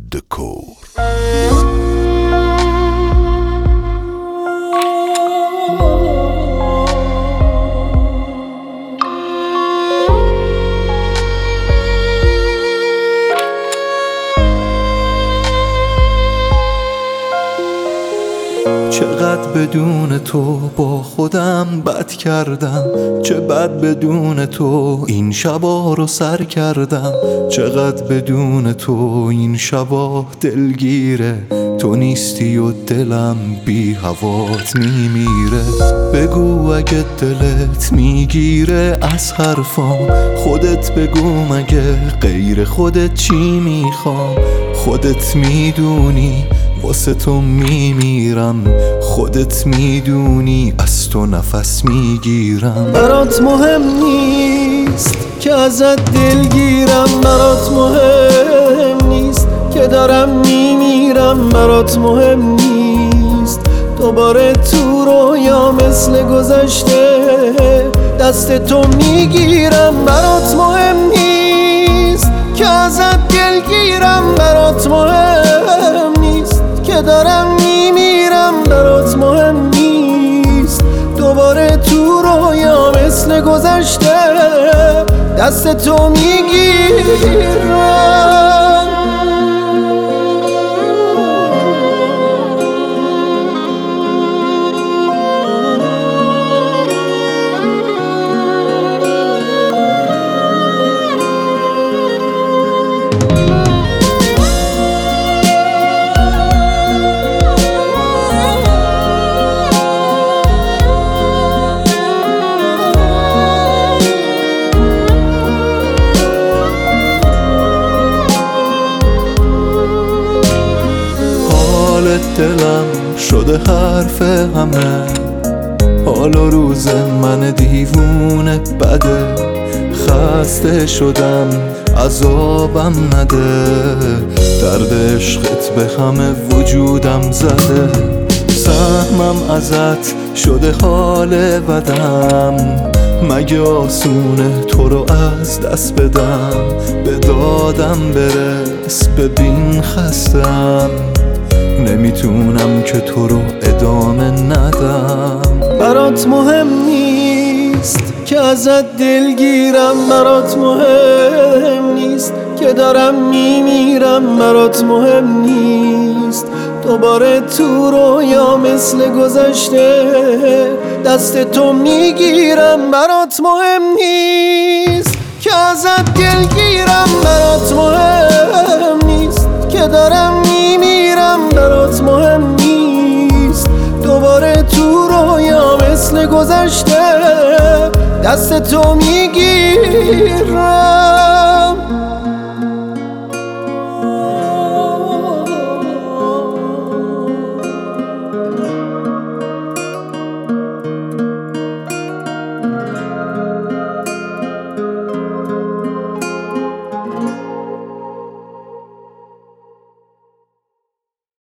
دکور. چقدر بدون تو با خودم بد کردم، چه بد بدون تو این شبا رو سر کردم. چقدر بدون تو این شبا دلگیره، تو نیستی و دلم بی هوات میمیره. بگو اگه دلت میگیره از حرفام، خودت بگو مگه غیر خودت چی میخوام. خودت میدونی واسه تو میمیرم، خودت میدونی از تو نفس میگیرم. برات مهم نیست که ازت دلگیرم، برات مهم نیست که دارم میمیرم. برات مهم نیست دوباره تو رویا مثل گذشته دست تو میگیرم. برات مهم نیست که ازت دلگیرم، برات مهم نیست که دارم میمیرم. برات مهم نیست دوباره تو رویا مثل گذشته دست تو میگیرم. دلم شده حرف همه، حال و روز من دیوونه بده. خسته شدم عذابم نده، درد عشقت به همه وجودم زده. سهمم ازت شده حال بدم، مگه آسونه تو رو از دست بدم. به دادم برس ببین خستم، نمیتونم که تو رو ادامه ندم. برات مهم نیست که ازت دلگیرم، برات مهم نیست که دارم میمیرم. برات مهم نیست دوباره تو رویا مثل گذشته دست تو میگیرم. برات مهم نیست که ازت دلگیرم، برات مهم نیست که دارم میمیرم. برات مهم نیست دوباره تو رویا مثل گذشته دست تو میگیرم.